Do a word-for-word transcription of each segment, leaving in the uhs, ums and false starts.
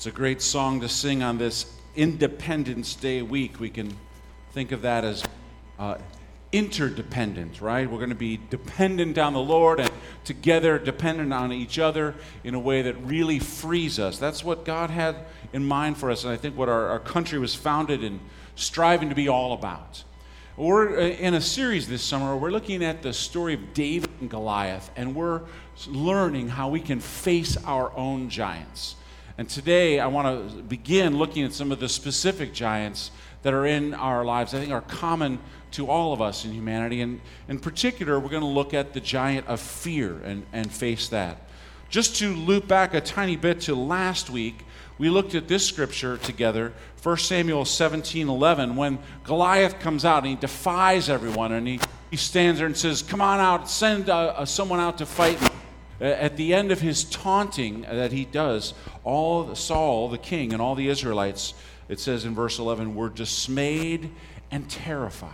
It's a great song to sing on this Independence Day week. We can think of that as uh, interdependent, right? We're going to be dependent on the Lord and together dependent on each other in a way that really frees us. That's what God had in mind for us, and I think what our, our country was founded in striving to be all about. We're in a series this summer. We're looking at the story of David and Goliath, and we're learning how we can face our own giants. And today I want to begin looking at some of the specific giants that are in our lives, I think are common to all of us in humanity. And in particular, we're going to look at the giant of fear and, and face that. Just to loop back a tiny bit to last week, we looked at this scripture together, First Samuel seventeen eleven, when Goliath comes out and he defies everyone, and he, he stands there and says, "Come on out, send uh, uh, someone out to fight me." At the end of his taunting that he does, all Saul, the king, and all the Israelites, it says in verse eleven, were dismayed and terrified.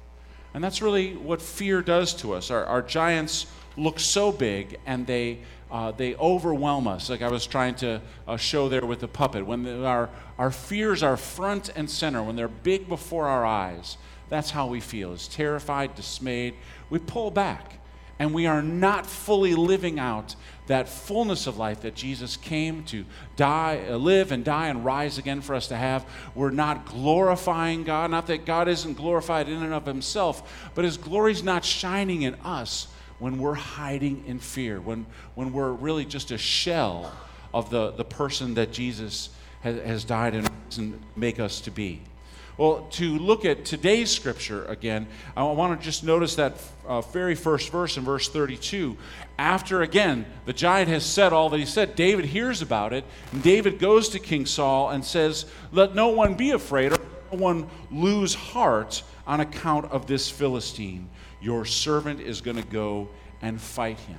And that's really what fear does to us. Our, our giants look so big, and they uh, they overwhelm us, like I was trying to uh, show there with the puppet. When the, our, our fears are front and center, when they're big before our eyes, that's how we feel, is terrified, dismayed. We pull back. And we are not fully living out that fullness of life that Jesus came to die, live and die and rise again for us to have. We're not glorifying God. Not that God isn't glorified in and of himself, but his glory's not shining in us when we're hiding in fear, when, when we're really just a shell of the, the person that Jesus has, has died and risen to make us to be. Well, to look at today's scripture again, I want to just notice that uh, very first verse in verse thirty-two. After, again, the giant has said all that he said, David hears about it, and David goes to King Saul and says, "Let no one be afraid, or no one lose heart on account of this Philistine. Your servant is going to go and fight him."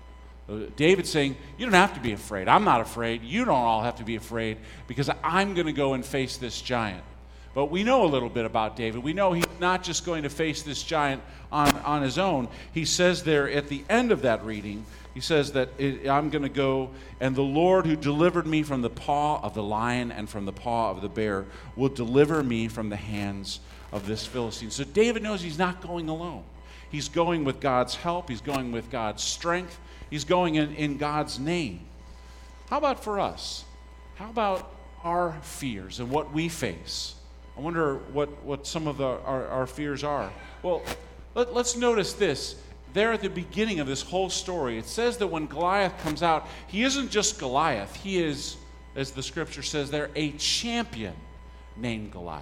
Uh, David's saying, you don't have to be afraid. I'm not afraid. You don't all have to be afraid, because I'm going to go and face this giant. But we know a little bit about David. We know he's not just going to face this giant on, on his own. He says there at the end of that reading, he says that it, I'm going to go, and the Lord who delivered me from the paw of the lion and from the paw of the bear will deliver me from the hands of this Philistine. So David knows he's not going alone. He's going with God's help. He's going with God's strength. He's going in, in God's name. How about for us? How about our fears and what we face? I wonder what, what some of the, our, our fears are. Well, let, let's notice this. There at the beginning of this whole story, it says that when Goliath comes out, he isn't just Goliath. He is, as the scripture says there, a champion named Goliath.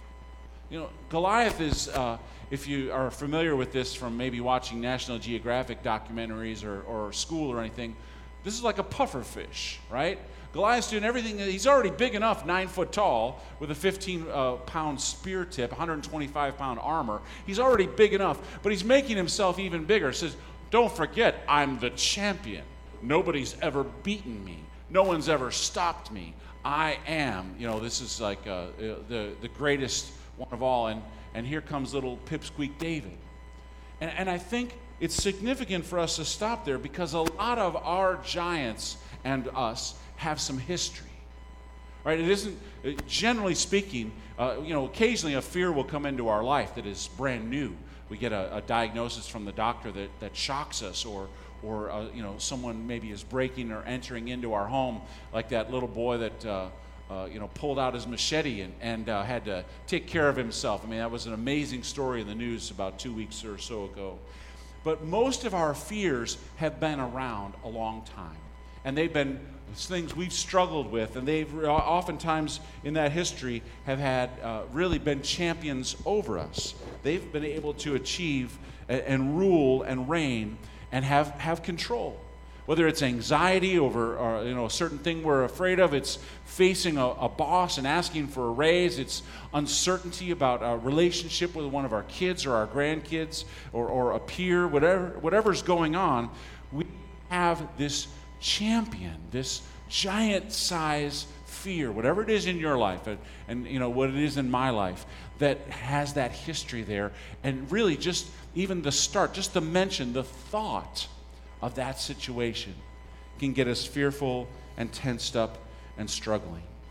You know, Goliath is, uh, if you are familiar with this from maybe watching National Geographic documentaries or, or school or anything, this is like a puffer fish, right? Goliath's doing everything. He's already big enough, nine foot tall, with a fifteen pound spear tip, one hundred twenty-five pound armor. He's already big enough, but he's making himself even bigger. He says, don't forget, I'm the champion. Nobody's ever beaten me. No one's ever stopped me. I am, you know, this is like uh, the, the greatest one of all. And, and here comes little pipsqueak David. And, and I think it's significant for us to stop there, because a lot of our giants and us have some history, right? It isn't, generally speaking, uh, you know, occasionally a fear will come into our life that is brand new. We get a, a diagnosis from the doctor that, that shocks us, or, or uh, you know, someone maybe is breaking or entering into our home, like that little boy that, uh, uh, you know, pulled out his machete and, and uh, had to take care of himself. I mean, that was an amazing story in the news about two weeks or so ago. But most of our fears have been around a long time. And they've been things we've struggled with, and they've oftentimes in that history have had uh, really been champions over us. They've been able to achieve and, and rule and reign and have, have control. Whether it's anxiety over or, you know, a certain thing we're afraid of, it's facing a, a boss and asking for a raise, it's uncertainty about a relationship with one of our kids or our grandkids or, or a peer, whatever whatever's going on, we have this champion, this giant size fear, whatever it is in your life, and, and you know what it is in my life, that has that history there. And really just even the start, just the mention, the thought of that situation can get us fearful and tensed up and struggling.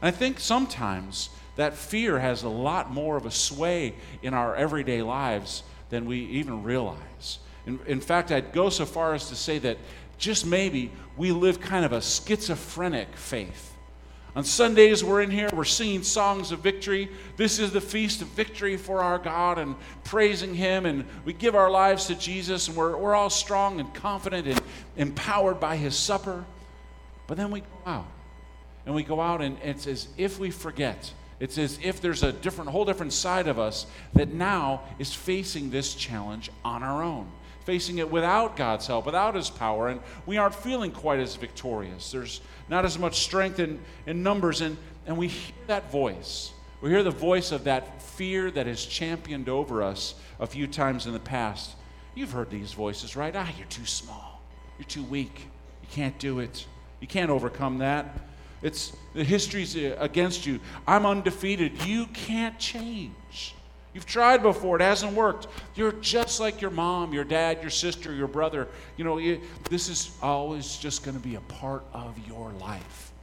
And I think sometimes that fear has a lot more of a sway in our everyday lives than we even realize. In, in fact, I'd go so far as to say that just maybe we live kind of a schizophrenic faith. On Sundays, we're in here, we're singing songs of victory. This is the feast of victory for our God, and praising Him, and we give our lives to Jesus, and we're, we're all strong and confident and empowered by His supper. But then we go out, and we go out, and it's as if we forget. It's as if there's a different, whole different side of us that now is facing this challenge on our own, facing it without God's help, without His power, and we aren't feeling quite as victorious. There's not as much strength in, in numbers, and, and we hear that voice. We hear the voice of that fear that has championed over us a few times in the past. You've heard these voices, right? Ah, you're too small. You're too weak. You can't do it. You can't overcome that. It's the history's against you. I'm undefeated. You can't change. You've tried before. It hasn't worked. You're just like your mom, your dad, your sister, your brother. You know, you, this is always just going to be a part of your life.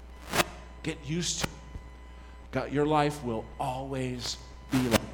Get used to it. God, your life will always be like this.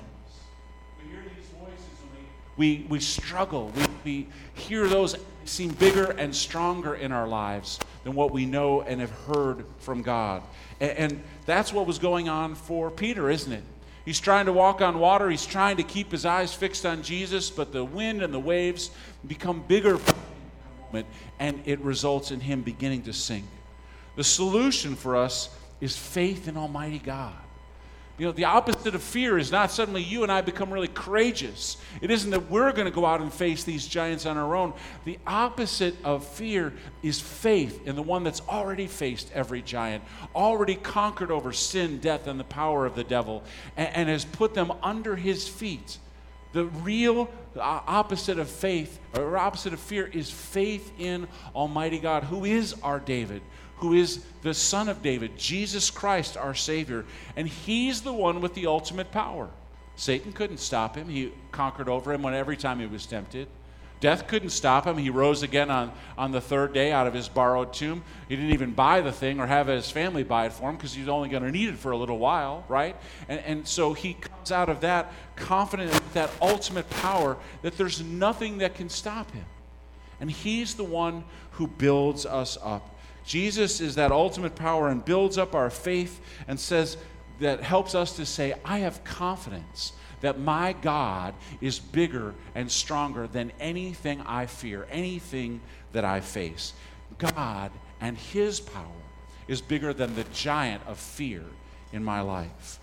We hear these voices and we, we, we struggle. We, we hear those seem bigger and stronger in our lives than what we know and have heard from God. And, and that's what was going on for Peter, isn't it? He's trying to walk on water. He's trying to keep his eyes fixed on Jesus, but the wind and the waves become bigger for him in a moment, and it results in him beginning to sink. The solution for us is faith in Almighty God. You know, the opposite of fear is not suddenly you and I become really courageous. It isn't that we're going to go out and face these giants on our own. The opposite of fear is faith in the one that's already faced every giant, already conquered over sin, death, and the power of the devil, and, and has put them under his feet. The real opposite of faith, or opposite of fear, is faith in Almighty God, who is our David, who is the Son of David, Jesus Christ, our Savior. And He's the one with the ultimate power. Satan couldn't stop Him. He conquered over him when every time he was tempted. Death couldn't stop Him. He rose again on, on the third day out of his borrowed tomb. He didn't even buy the thing or have his family buy it for him because he's only going to need it for a little while, right? And, and so he comes out of that confident in that ultimate power that there's nothing that can stop Him. And He's the one who builds us up. Jesus is that ultimate power and builds up our faith and says, that helps us to say, I have confidence that my God is bigger and stronger than anything I fear, anything that I face. God and His power is bigger than the giant of fear in my life.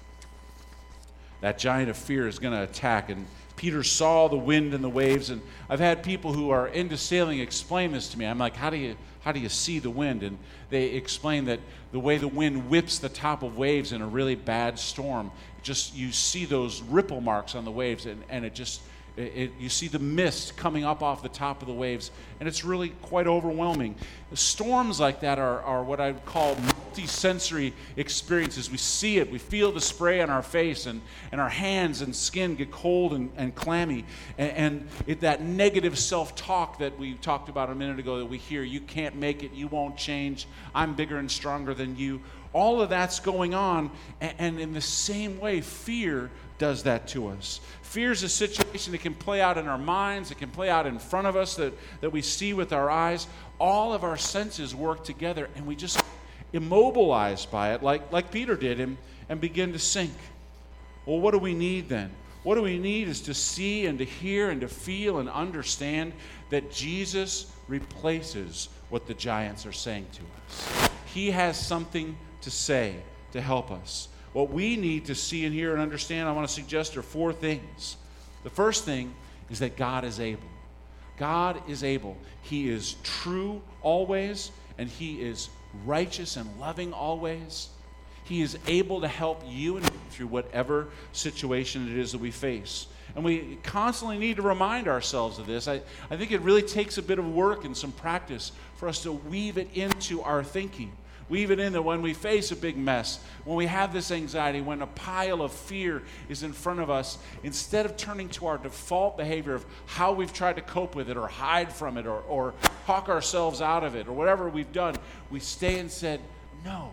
That giant of fear is going to attack, and Peter saw the wind and the waves, and I've had people who are into sailing explain this to me. I'm like, how do you how do you see the wind? And they explain that the way the wind whips the top of waves in a really bad storm, just you see those ripple marks on the waves, and, and it just it, it, you see the mist coming up off the top of the waves, and it's really quite overwhelming. Storms like that are, are what I would call multi-sensory experiences. We see it, we feel the spray on our face, and, and our hands and skin get cold and, and clammy, and, and it, that negative self-talk that we talked about a minute ago that we hear, you can't make it, you won't change, I'm bigger and stronger than you. All of that's going on, and, and in the same way, fear does that to us. Fear is a situation that can play out in our minds, it can play out in front of us that, that we see with our eyes. All of our senses work together, and we just immobilized by it, like, like Peter did, and, and begin to sink. Well, what do we need then? What do we need is to see and to hear and to feel and understand that Jesus replaces what the giants are saying to us. He has something to say to help us. What we need to see and hear and understand, I want to suggest, are four things. The first thing is that God is able. God is able. He is true always, and He is righteous and loving always. He is able to help you and me through whatever situation it is that we face. And we constantly need to remind ourselves of this. I, I think it really takes a bit of work and some practice for us to weave it into our thinking. Weave it in that when we face a big mess, when we have this anxiety, when a pile of fear is in front of us, instead of turning to our default behavior of how we've tried to cope with it or hide from it or, or talk ourselves out of it or whatever we've done, we stay and said, no,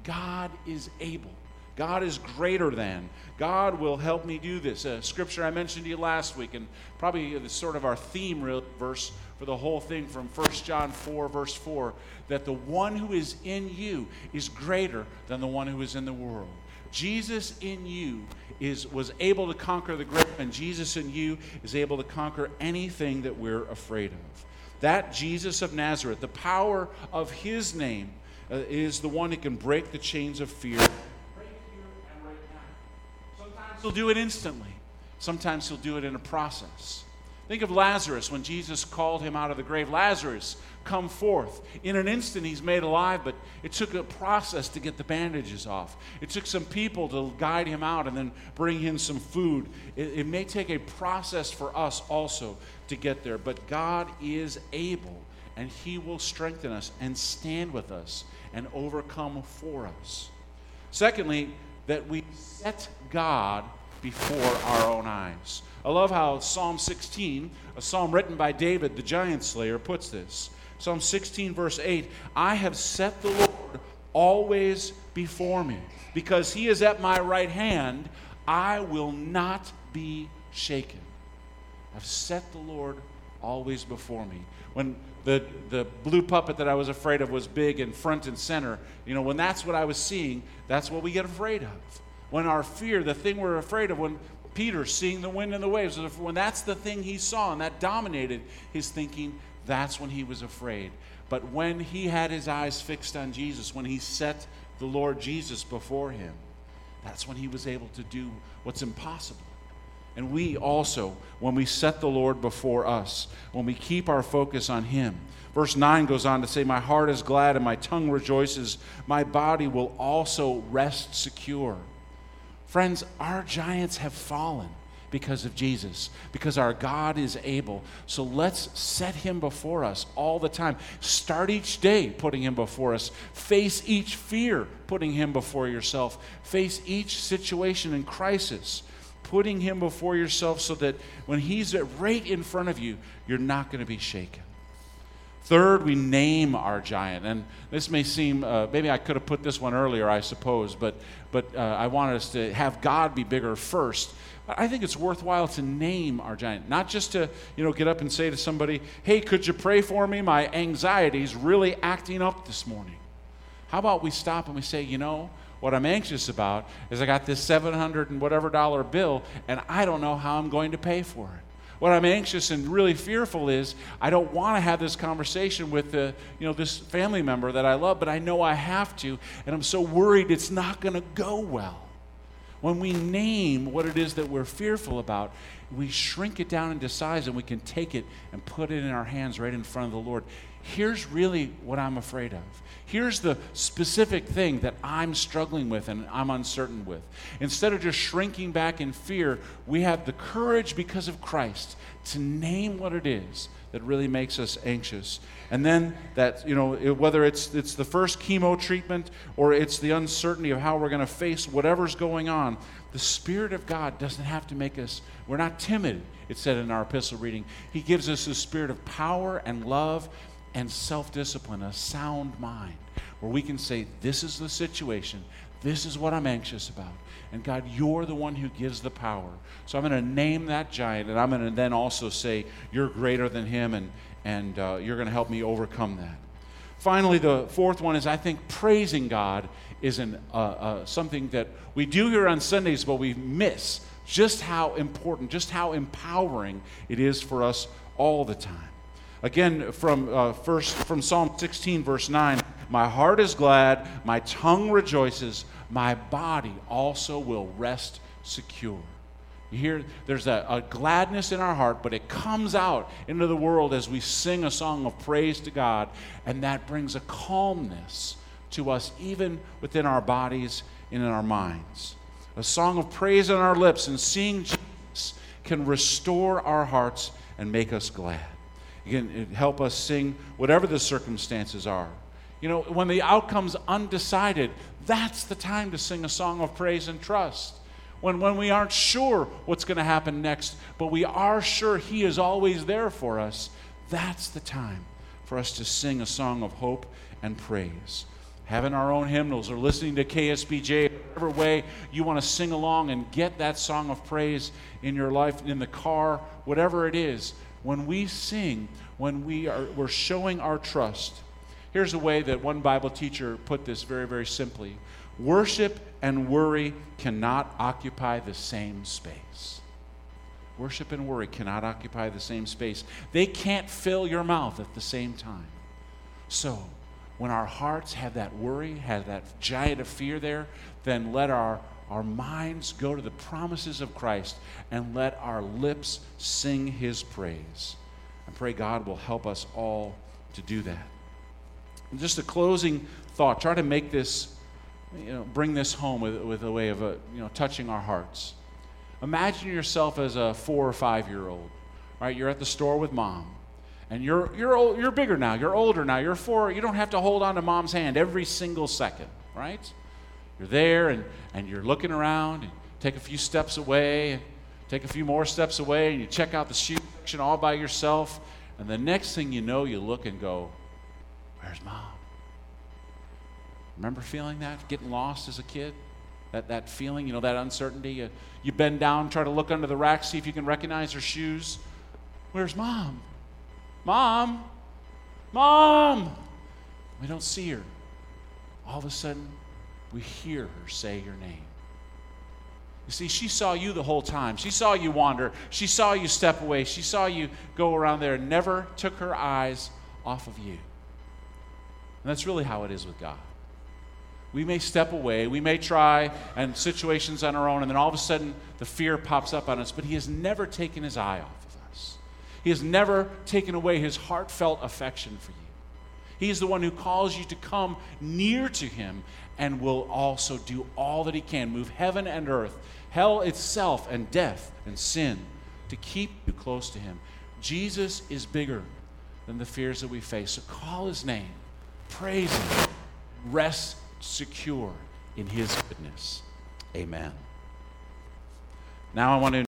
God is able. God is greater than. God will help me do this. A scripture I mentioned to you last week, and probably the sort of our theme real verse for the whole thing from First John four, verse four, that the one who is in you is greater than the one who is in the world. Jesus in you is was able to conquer the grave, and Jesus in you is able to conquer anything that we're afraid of. That Jesus of Nazareth, the power of his name, uh, is the one who can break the chains of fear. Right here and right now. Sometimes he'll do it instantly. Sometimes he'll do it in a process. Think of Lazarus when Jesus called him out of the grave. Lazarus, come forth. In an instant, he's made alive, but it took a process to get the bandages off. It took some people to guide him out and then bring him some food. It, it may take a process for us also to get there, but God is able, and he will strengthen us and stand with us and overcome for us. Secondly, that we set God before our own eyes. I love how Psalm sixteen, a psalm written by David, the giant slayer, puts this. Psalm sixteen, verse eight, I have set the Lord always before me. Because he is at my right hand, I will not be shaken. I've set the Lord always before me. When the, the blue puppet that I was afraid of was big and front and center, you know, when that's what I was seeing, that's what we get afraid of. When our fear, the thing we're afraid of, when Peter seeing the wind and the waves, when that's the thing he saw and that dominated his thinking, that's when he was afraid. But when he had his eyes fixed on Jesus, when he set the Lord Jesus before him, that's when he was able to do what's impossible. And we also, when we set the Lord before us, when we keep our focus on him. Verse nine goes on to say, my heart is glad and my tongue rejoices. My body will also rest secure. Friends, our giants have fallen because of Jesus, because our God is able. So let's set him before us all the time. Start each day putting him before us. Face each fear, putting him before yourself. Face each situation and crisis, putting him before yourself so that when he's right in front of you, you're not going to be shaken. Third, we name our giant. And this may seem, uh, maybe I could have put this one earlier, I suppose, but, but uh, I wanted us to have God be bigger first. I think it's worthwhile to name our giant, not just to, you know, get up and say to somebody, hey, could you pray for me? My anxiety's really acting up this morning. How about we stop and we say, you know, what I'm anxious about is I got this seven hundred and whatever dollar bill, and I don't know how I'm going to pay for it. What I'm anxious and really fearful is I don't want to have this conversation with the, you know, this family member that I love, but I know I have to, and I'm so worried it's not going to go well. When we name what it is that we're fearful about, we shrink it down into size, and we can take it and put it in our hands right in front of the Lord. Here's really what I'm afraid of. Here's the specific thing that I'm struggling with and I'm uncertain with. Instead of just shrinking back in fear, we have the courage because of Christ to name what it is that really makes us anxious. And then that, you know, it, whether it's it's the first chemo treatment or it's the uncertainty of how we're going to face whatever's going on, the Spirit of God doesn't have to make us, we're not timid, it said in our epistle reading. He gives us a spirit of power and love and self-discipline, a sound mind, where we can say, this is the situation, this is what I'm anxious about, and God, you're the one who gives the power. So I'm going to name that giant, and I'm going to then also say, you're greater than him, and, and uh, you're going to help me overcome that. Finally, the fourth one is, I think praising God is an, uh, uh, something that we do here on Sundays, but we miss just how important, just how empowering it is for us all the time. Again, from uh, first from Psalm sixteen, verse nine, my heart is glad, my tongue rejoices, my body also will rest secure. You hear, there's a, a gladness in our heart, but it comes out into the world as we sing a song of praise to God, and that brings a calmness to us, even within our bodies and in our minds. A song of praise on our lips and seeing Jesus can restore our hearts and make us glad. Again, it help us sing whatever the circumstances are. You know, when the outcome's undecided, that's the time to sing a song of praise and trust. When, when we aren't sure what's going to happen next, but we are sure he is always there for us, that's the time for us to sing a song of hope and praise. having our own hymnals or listening to K S B J, whatever way you want to sing along and get that song of praise in your life, in the car, whatever it is. When we sing, when we are we're showing our trust. Here's a way that one Bible teacher put this very, very simply. Worship and worry cannot occupy the same space. Worship and worry cannot occupy the same space. They can't fill your mouth at the same time. So, when our hearts have that worry, have that giant of fear there, then let our, our minds go to the promises of Christ and let our lips sing his praise. I pray God will help us all to do that. And just a closing thought. Try to make this, you know, bring this home with, with a way of, a, you know, touching our hearts. Imagine yourself as a four or five-year-old. Right? You're at the store with mom. And you're you're old, you're bigger now. You're older now. You're four. You don't have to hold on to mom's hand every single second, right? You're there and, and you're looking around and take a few steps away, and take a few more steps away, and you check out the shoe section all by yourself. And the next thing you know, you look and go, "Where's mom?" Remember feeling that? Getting lost as a kid? That that feeling, you know, that uncertainty. You, you bend down, try to look under the rack, see if you can recognize her shoes. Where's mom? Mom, Mom, we don't see her. All of a sudden, we hear her say your name. You see, she saw you the whole time. She saw you wander. She saw you step away. She saw you go around there and never took her eyes off of you. And that's really how it is with God. We may step away, we may try, and situations on our own, and then all of a sudden, the fear pops up on us, but he has never taken his eye off. He has never taken away his heartfelt affection for you. He is the one who calls you to come near to him and will also do all that he can, move heaven and earth, hell itself and death and sin, to keep you close to him. Jesus is bigger than the fears that we face. So call his name, praise him, rest secure in his goodness. Amen. Now I want to